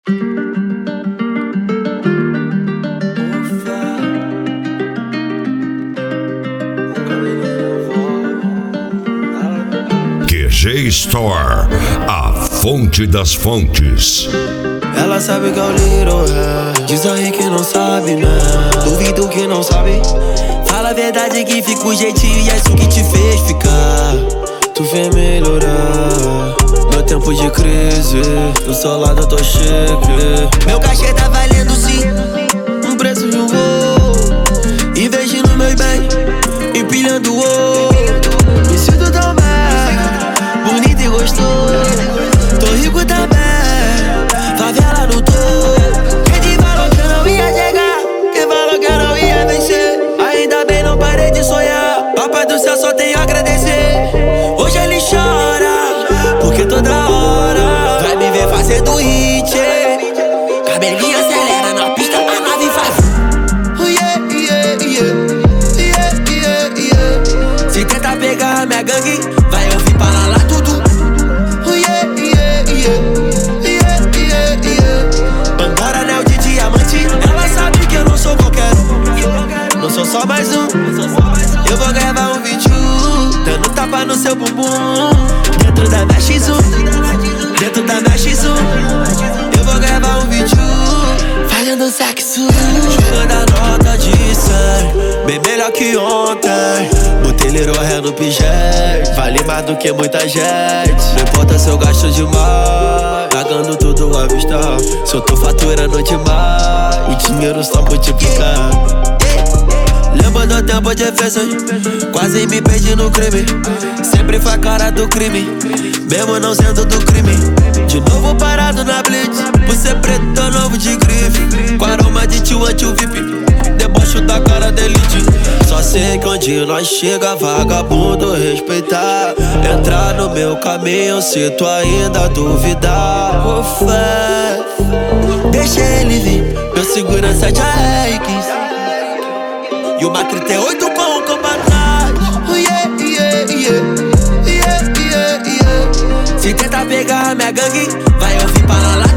QG Store, a fonte das fontes. Ela sabe que é o Little Rap. Diz aí que não sabe, né? Duvido que não sabe. Fala a verdade que fica o jeitinho e é isso que te fez ficar. Tu vem melhorar. Meu tempo de crise, do seu lado eu tô chique. Meu cachê tá valendo sim um preço de um voo. Investindo meus bens, empilhando o ouro. Me sinto tão bem, bonito e gostoso. Tô rico também, favela no topo. Quem te falou que eu não ia chegar? Quem falou que eu não ia vencer? Ainda bem não parei de sonhar. Papai do céu, só tenho a agradecer. Hoje ele chora, porque toda hora vai me ver fazendo hit. Cabelinho acelera na pista, a nave faz. Se tenta pegar minha gangue, vai ouvir para lá tudo. Pandora, anel de diamante. Ela sabe que eu não sou qualquer um. Não sou só mais um. Eu vou gravar um vídeo dando tapa no seu bumbum. Dentro da minha X1, dentro da minha X1. Eu vou gravar um vídeo fazendo sexo, jogando a nota de 100, bem melhor que ontem. Botei Little Rap no pijete, vale mais do que muita gente. Não importa se eu gasto demais, pagando tudo à vista. Se eu tô faturando demais, o dinheiro só multiplicar. Lembro do tempo de feições, quase me perdi no crime. Sempre foi a cara do crime, mesmo não sendo do crime. De novo parado na blitz, por ser preto tô novo de grife. Com aroma de tio anti-VIP, debocho da cara da elite. Só sei que onde nós chega, vagabundo respeitar. Entrar no meu caminho, se tu ainda duvidar. Ô fé, deixa ele vir, meu segurança de AR-15 e uma 38 com o campo atrás. Se tenta pegar minha gangue, vai ouvir para lá